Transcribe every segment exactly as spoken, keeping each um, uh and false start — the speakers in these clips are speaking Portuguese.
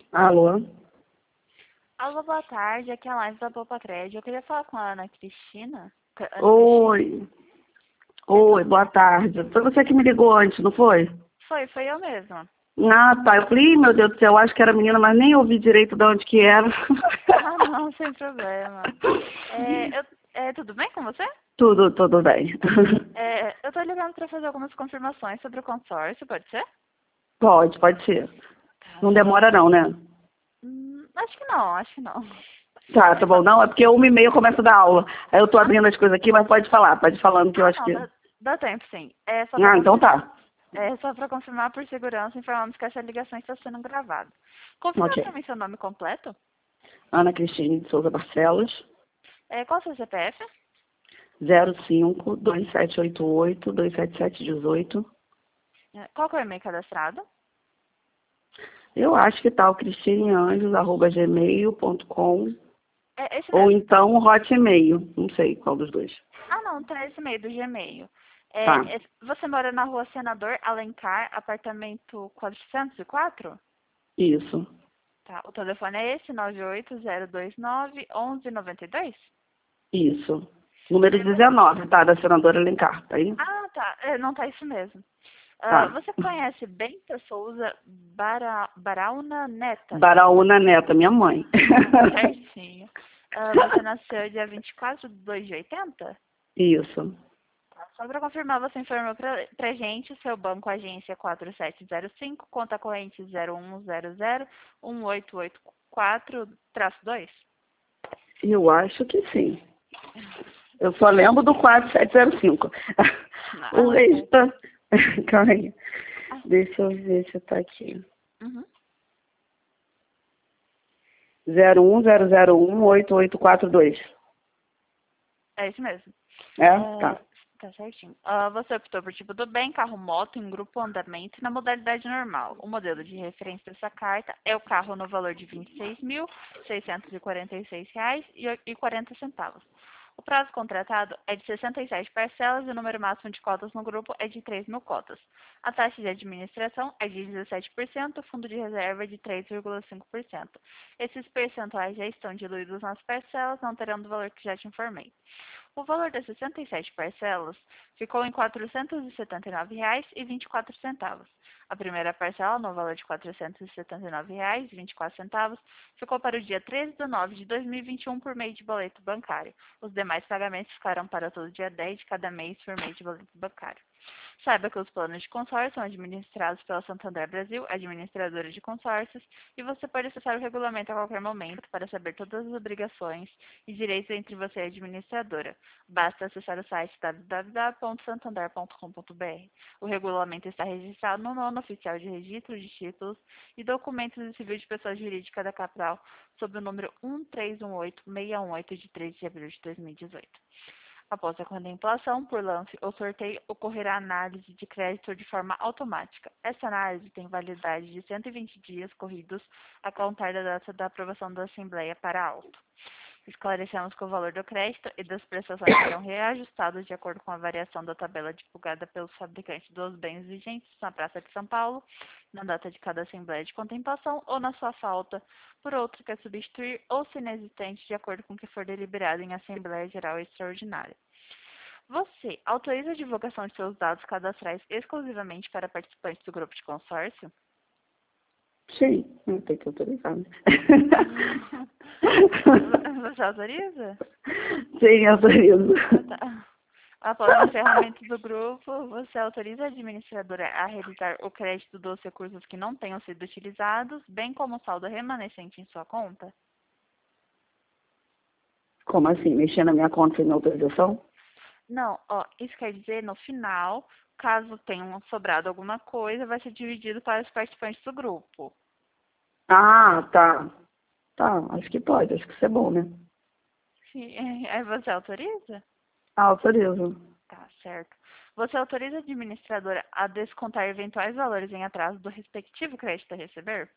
Alô? Alô, boa tarde. Aqui é a Live da Poupa Crédito. Eu queria falar com a Ana Cristina. Com a Ana Cristina? Oi. É Oi, tudo boa bem? tarde. Foi você que me ligou antes, não foi? Foi, foi eu mesma. Ah, tá. Eu falei, "Ih, meu Deus do céu, eu acho que era menina, mas nem ouvi direito de onde que era." Ah, não, sem problema. É, eu, é, tudo bem com você? Tudo, tudo bem. É, eu tô ligando para fazer algumas confirmações sobre o consórcio, pode ser? Pode, pode ser. Tá, Não só pra... demora não, né? Hum, acho que não, acho que não. Tá, É tá só... bom. Não, é porque uma e meia começa a dar aula. Aí eu tô Ah, abrindo as coisas aqui, mas pode falar, pode ir falando que eu ah, acho não, que... dá, dá tempo sim. É só para Ah, então confirmar. tá. É só para confirmar por segurança, informamos que essa ligação está sendo gravada. Confirma Ok. para mim seu nome completo. Ana Cristine de Souza Barcelos, É, qual é o seu C P F? zero cinco, dois sete oito oito, dois sete sete um oito. É, qual que é o e-mail cadastrado? Eu acho que tá o cristineanjos, arroba gmail ponto com, É esse ou mesmo. então o hotmail, não sei qual dos dois. Ah, não, tá esse e-mail do Gmail. Tá, É, é- você mora na rua Senador Alencar, apartamento quatrocentos e quatro? isso, Tá, o telefone é esse, nove oito zero dois nove, onze noventa e dois? isso. Número É, vo- dezenove, tá, da senadora Alencar, tá aí? ah, tá, é, não tá isso mesmo. Ah, Tá. você conhece Benta Souza Bara, Baraúna Neta? Baraúna Neta, minha mãe. Certinho. Ah, você nasceu dia vinte e quatro de dois de oitenta? Isso, Só para confirmar, você informou pra, pra gente, seu banco agência quatro sete zero cinco, conta corrente zero um zero zero um oito oito quatro dois. eu acho que sim. Eu só lembro do quatro sete zero cinco. O Ah, certo. resto, calma aí, Ah, deixa eu ver se tá aqui. uhum. zero um zero zero um oito oito quatro dois. É isso mesmo. É? É, Tá. tá certinho. Ah, você optou por tipo do bem, carro moto, em grupo andamento e na modalidade normal. O modelo de referência dessa carta é o carro no valor de vinte e seis mil seiscentos e quarenta e seis reais e quarenta centavos. O prazo contratado é de sessenta e sete parcelas e o número máximo de cotas no grupo é de três mil cotas. A taxa de administração é de dezessete por cento, o fundo de reserva é de três vírgula cinco por cento. Esses percentuais já estão diluídos nas parcelas, não terão do valor que já te informei. O valor das sessenta e sete parcelas ficou em quatrocentos e setenta e nove reais e vinte e quatro centavos. A primeira parcela, no valor de quatrocentos e setenta e nove reais e vinte e quatro centavos, ficou para o dia treze de nove de dois mil e vinte e um por meio de boleto bancário. Os demais pagamentos ficaram para todo dia dez de cada mês por meio de boleto bancário. Saiba que os planos de consórcio são administrados pela Santander Brasil, administradora de consórcios, e você pode acessar o regulamento a qualquer momento para saber todas as obrigações e direitos entre você e a administradora. Basta acessar o site w w w ponto santander ponto com ponto b r. O regulamento está registrado no nono oficial de registro de títulos e documentos de civil de pessoa jurídica da capital sob o número um três um oito seis um oito de três de abril de dois mil e dezoito. Após a contemplação por lance ou sorteio, ocorrerá análise de crédito de forma automática. Essa análise tem validade de cento e vinte dias corridos a contar da data da aprovação da Assembleia para auto. Esclarecemos que o valor do crédito e das prestações serão reajustados de acordo com a variação da tabela divulgada pelos fabricantes dos bens vigentes na Praça de São Paulo, na data de cada Assembleia de Contemplação ou na sua falta por outro que é substituir ou se inexistente de acordo com o que for deliberado em Assembleia Geral Extraordinária. Você autoriza a divulgação de seus dados cadastrais exclusivamente para participantes do grupo de consórcio? Sim, não tem que autorizar, né? Você autoriza? Sim, autorizo. Ah, tá. Após o encerramento do grupo, você autoriza a administradora a realizar o crédito dos recursos que não tenham sido utilizados, bem como o saldo remanescente em sua conta? Como assim? Mexer na minha conta sem autorização? Não, ó, isso quer dizer, no final, caso tenha sobrado alguma coisa, vai ser dividido para os participantes do grupo. Ah, tá. Tá, acho que pode, acho que isso é bom, né? Sim, aí você autoriza? Ah, autorizo. Tá, certo. Você autoriza a administradora a descontar eventuais valores em atraso do respectivo crédito a receber?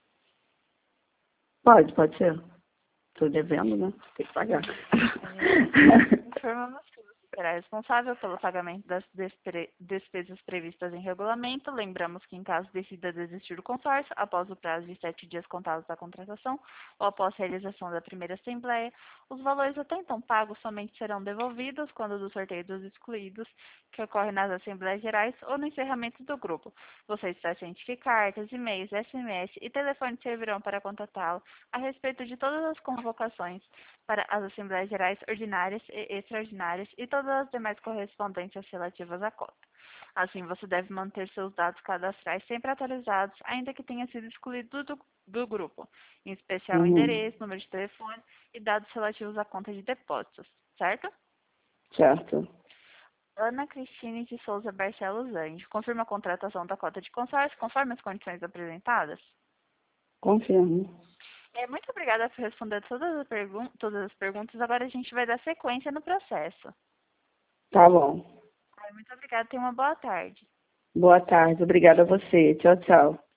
Pode, pode ser. Tô devendo, né? Tem que pagar. É, informamos tudo. será responsável pelo pagamento das despre- despesas previstas em regulamento. Lembramos que, em caso decida desistir do consórcio, após o prazo de sete dias contados da contratação ou após a realização da primeira assembleia, os valores até então pagos somente serão devolvidos quando do sorteio dos excluídos, que ocorre nas Assembleias Gerais ou no encerramento do grupo. Você está ciente que cartas, e-mails, S M S e telefones servirão para contatá-lo a respeito de todas as convocações para as Assembleias Gerais ordinárias e extraordinárias e todas as demais correspondências relativas à cota. Assim, você deve manter seus dados cadastrais sempre atualizados, ainda que tenha sido excluído do, do grupo, em especial Uhum. endereço, número de telefone e dados relativos à conta de depósitos, certo? Certo. Ana Cristine de Souza Barcelos Anjo, confirma a contratação da cota de consórcio conforme as condições apresentadas? Confirmo. É, muito obrigada por responder todas as, pergun todas as perguntas. Agora a gente vai dar sequência no processo. Tá bom. Ai, muito obrigada. Tenha uma boa tarde. Boa tarde. Obrigada a você. Tchau, tchau.